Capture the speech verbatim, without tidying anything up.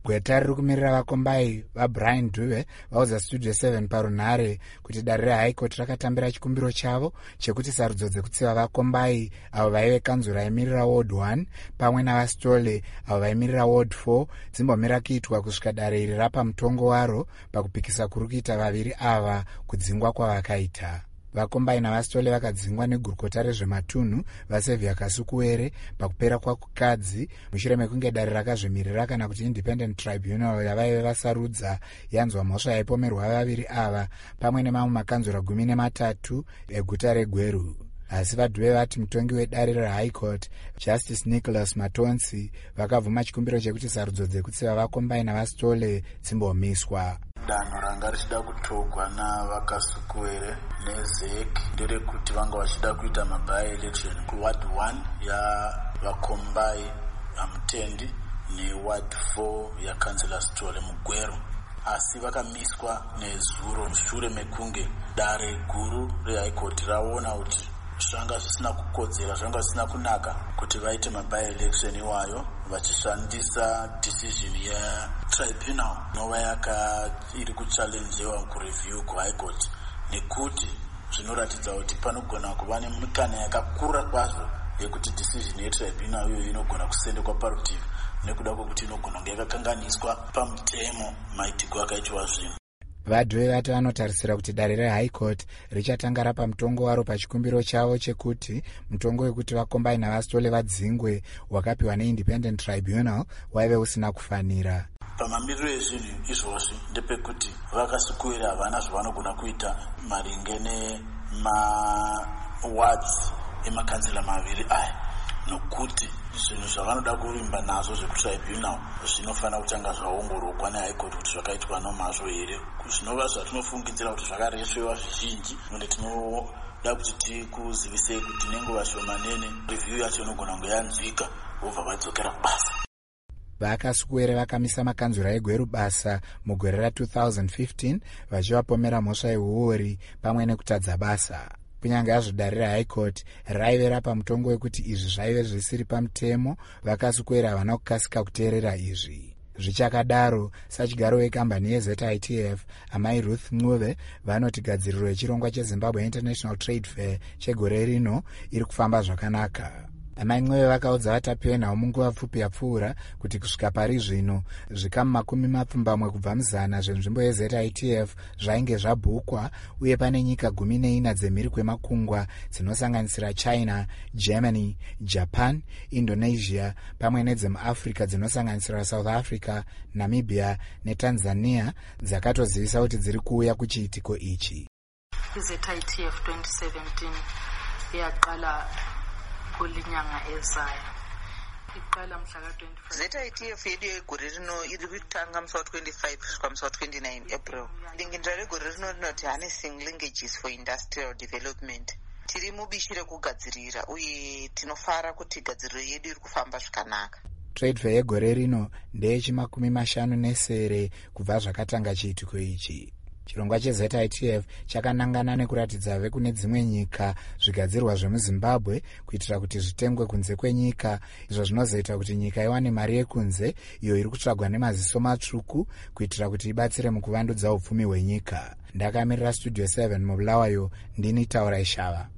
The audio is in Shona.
Gweta riri kumirira vakombai vaBrian Dube vaudza Studio seven parunhare kuti dare reHigh Court rakatambira chikumbiro chavo chekuti sarudzo dzekutsiva vakombai avo vaive kanzuro raimirira Ward one pamwe navaStole avo vaimirira Ward four dzimbomira kuitwa kusvika dare iri rapa mutongo waro pakupikisa kuri kuita vaviri ava kudzingwa kwavakaita. Vakombai navaStole vakadzingwa negurukota rezvematunhu vaSevia Kasukuwere pakupera kwakukadzi mushure mekunge dare rakazvimirira kana kuti Independent Tribunal yavaive vasarudza yanzwa mhosva yaipomerwa vaviri ava pamwe nemamwe makanzura gumi nematatu eguta reGweru. Asi vaDube vati mutongi wedare reHigh Court Justice Nicholas Matonsi vakabvuma chikumbiro chekuti sarudzo dzekutsiva vakombai navaStole dzimbomiswa. Danho ranga richida kutogwa navakasukuwere nezeki nderekuti vanga vachida kuita mabai election kuward one yavakombai Hamutendi neward four yakansela Stole muGweru, asi vakamiswa nezuro mushure mekunge dare guru reHigh Court raona kuti zvanga zvisina kukodzera, zvanga zvisina kunaka kuti vaite mabai election iwayo vachishandisa decision yetribunal nova yaka iri kuchallengewa kureview kuHigh Court, nekuti zvinoratidza kuti panogona kuva nemikana yakakura kwazvo yekuti decision yetribunal iyoyo inogona kusendekwa parutivi nekuda kwekuti inogona kunge yakakanganiswa pamutemo maitiko akaitwa zvinhu. VaDube vati vanotarisira kuti dare reHigh Court richatanga rapa mutongo waro pachikumbiro chavo chekuti mutongo wekuti vakombai navaStole vadzingwe wakapiwa neIndependent Tribunal waive usina kufanira. Pamamiriro ezvinhu izvozvi ndepekuti vakasukuwira havana zvavanogona kuita maringe nemawards emakansela maviri aya, nokuti zvinhu zvavanoda kuvimba nazvo zvekutribunal zvinofanira kutanga zvaongororwa neHigh Court kuti zvakaitwa nomazvo here. Zvinova zvatinofungidzira kuti zvakaresvewa zvizhinji, uye tinoda kuti tikuzivisei kuti nenguva shomanene review yacho inogona kunge yanzwika vobva vadzokera kubasa. VaKasukuwere vakamisa makanzura eGweru basa mugore ra two thousand fifteen vachivapomera mhosva yeuori pamwe nekutadza basa. Kunyange hazvo dare reHigh Court raive rapa mutongo wekuti izvi zvaive zvisiri pamutemo, VaKasukuwere havana kukasika kuteerera izvi. Zvichakadaro, sachigaro wekambani yeZ I T F amai Ruth Ncube vanoti gadziriro yechirongwa cheZimbabwe International Trade Fair chegore rino iri kufamba zvakanaka. Amai Ncube vakaudza vatapiwe nhau munguva pfupi yapfuura kuti kusvika pari zvino zvikamu makumi mapfumbamwe kubva muzana zvenzvimbo yeZ I T F zvainge zvabhukwa, uye pane nyika gumi neina dzemhiri kwemakungwa dzinosanganisira China, Germany, Japan, Indonesia pamwe nedzemuAfrica dzinosanganisira South Africa, Namibia neTanzania dzakatozivisa kuti dziri kuuya kuchiitiko ichi. Z I T F twenty seventeen yaqala kulinyanga ezayo. Iqala mhla ka twenty-five. Z I T F yedu yegore rino iri kutanga musi wa twenty-five kusvika musi wa twenty-nine April. Dingindira regore rino rinoti Harnessing Linkages for Industrial Development. Tiri mubishi rekugadzirira uye tinofara kuti gadziriro yedu iri kufamba zvakanaka. Trade fair yegore rino ndeyechimakumi mashanu nesere kubva zvakatanga chiitiko ichi. Chirongwa cheZ I T F chakanangana nekuratidza vekune dzimwe nyika zvigadzirwa zvemuZimbabwe kuitira kuti zvitengwe kunze kwenyika, izvo zvinozoita kuti nyika iwane mari yekunze iyo iri kutsvagwa nemaziso matsvuku kuitira kuti ibatsire mukuvandudza upfumi hwenyika. Ndakamirira Studio seven muBulawayo, ndini Taura Ishava.